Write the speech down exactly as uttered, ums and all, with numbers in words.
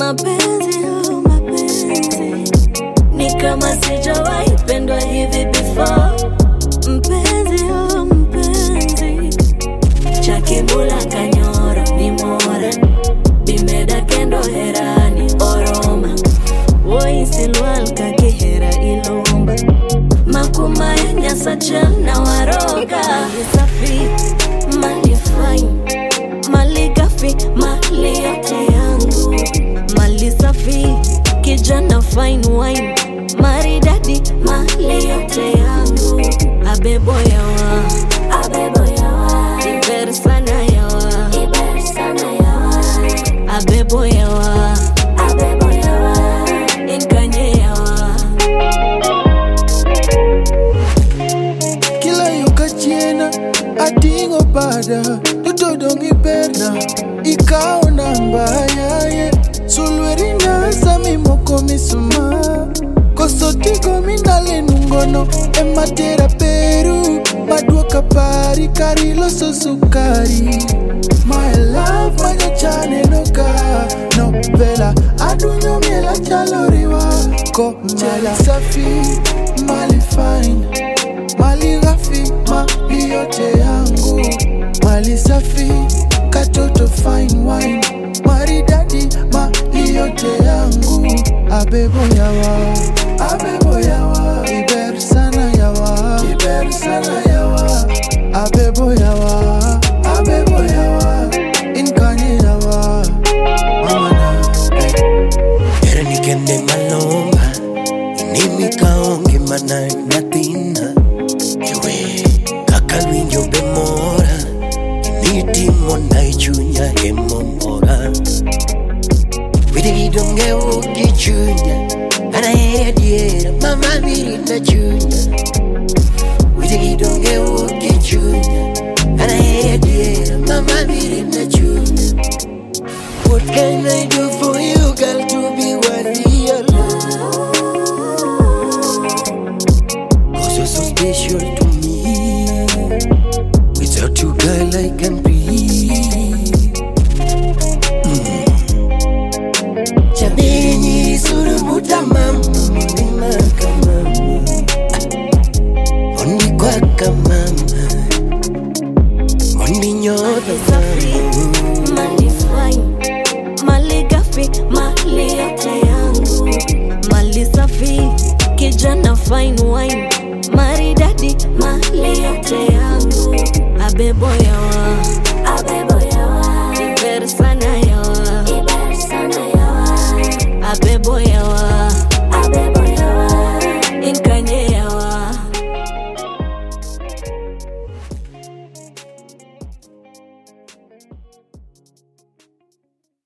Mapenzi oh mapenzi, ni kama sijawahi pendwa hivi before. Mpenzi oh mpenzi, chakibula kanyoro ni mora, bimeda kendo herani oroma. Woi silwal kakihera ilomba, makuma ya nyasa jana waroga. Safi, mali fine, mali gafi, mali yote yangu. Mali safi, kijana fine wine, maridadi, mali yote yangu. Abebo yawa, abebo yawa, iber sana yawa, iber sana yawa. Abebo yawa, abebo yawa, inkanye yawa. Kila yuka chiena, atingo pada, tutodongi perna, ikao nambaya ye. Sulwerina sami moko misuma, kosotiko minale nungono, ematera peru, maduoka pari, karilo sosukari. My love, manya chane noka, no vela, adunyo miela chaloriwa, ko mala safi, mali fine, mali gafi, mali yote yangu. Mali safi, katoto fine wine, maridadi, mali yote yangu. Abebo yawa, abebo yawa, iber sana yawa, iber sana yawa. Abebo yawa, abebo yawa, inkanye yawa. Mama na Era ni kende malomba, inimi kaonge mana natina. Ewe, kakalwinjo bemora, initi mona ichunya emomora. Widi donge uki chunya, ana ere diera, mama miri na chunya. Widi donge uki chunya, ana ere diera, mama miri na chunya. What can I do